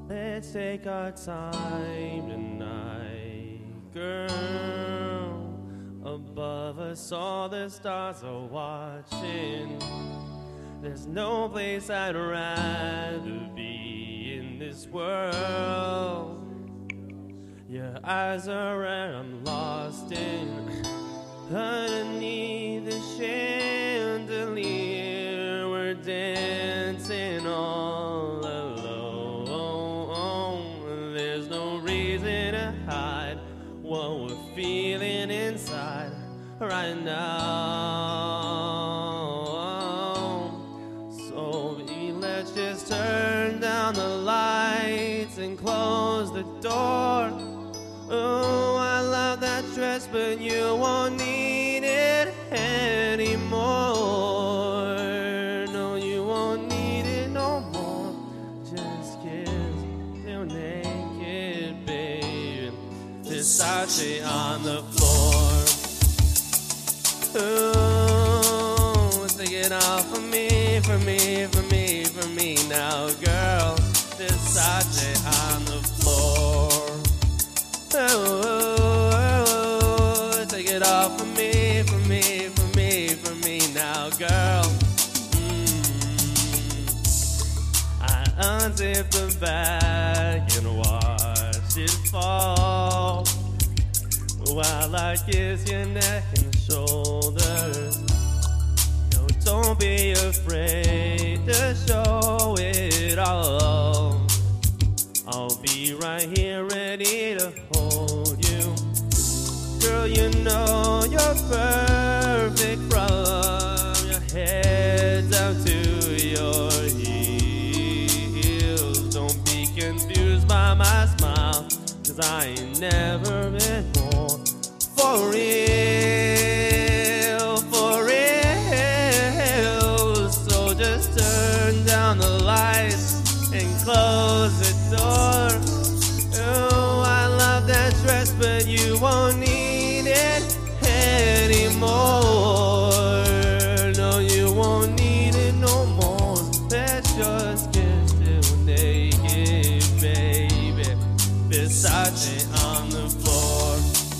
Let's take our time tonight, girl. Above us all the stars are watching. There's no place I'd rather be in this world. Your eyes are where I'm lost in. Underneath the chandelier, we're dancing all alone. There's no reason to hide what we're feeling inside right now. So baby, let's just turn down the lights and close the door. Oh, I love that dress, but you won't need it anymore. No, you won't need it no more. Just kiss till naked, baby. Versace on the floor. Ooh, take it off for me, for me, for me, for me now, girl. Versace on the floor. Oh, take it off for me, for me, for me, for me now, girl. I unzip the bag and watch it fall while I kiss your neck and shoulders. No, don't be afraid to show it all. I'll be right here ready to hold you. Girl, you know you're perfect from your head down to your heels. Don't be confused by my smile, 'cause I ain't never been more for real, for real. So just turn down the lights and close the door. Oh, I love that dress, but you won't need it anymore. No, you won't need it no more. Let's just kiss till naked, baby. Versace on the floor.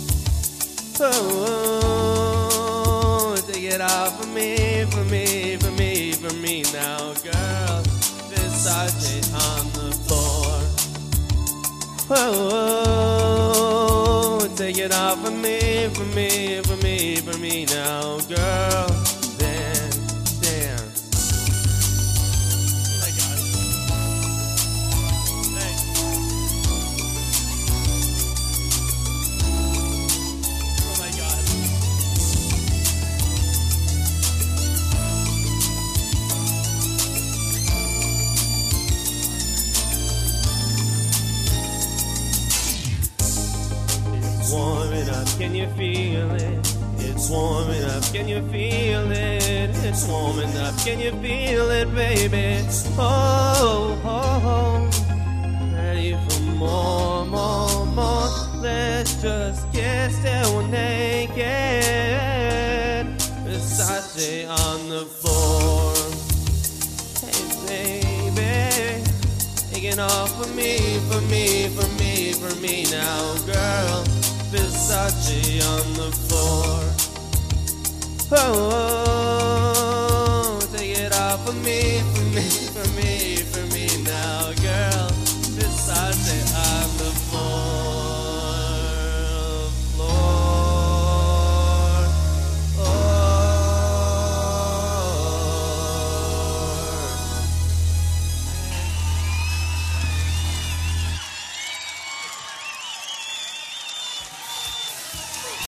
Oh, take it off for me, for me, for me, for me now, girl. Versace on the floor. Oh, take it off for me, for me, for me, for me now, girl. Dance, dance. Oh my God. Hey. Oh my God. Warming up, can you feel it? It's warming up, can you feel it? It's warming up, can you feel it, baby? Oh, oh, oh. Ready for more, more, more. Let's just get still naked. Versace on the floor. Hey, baby, take it off for me, for me, for me, for me now, girl. Versace on the floor. Oh, take it off for me, for me.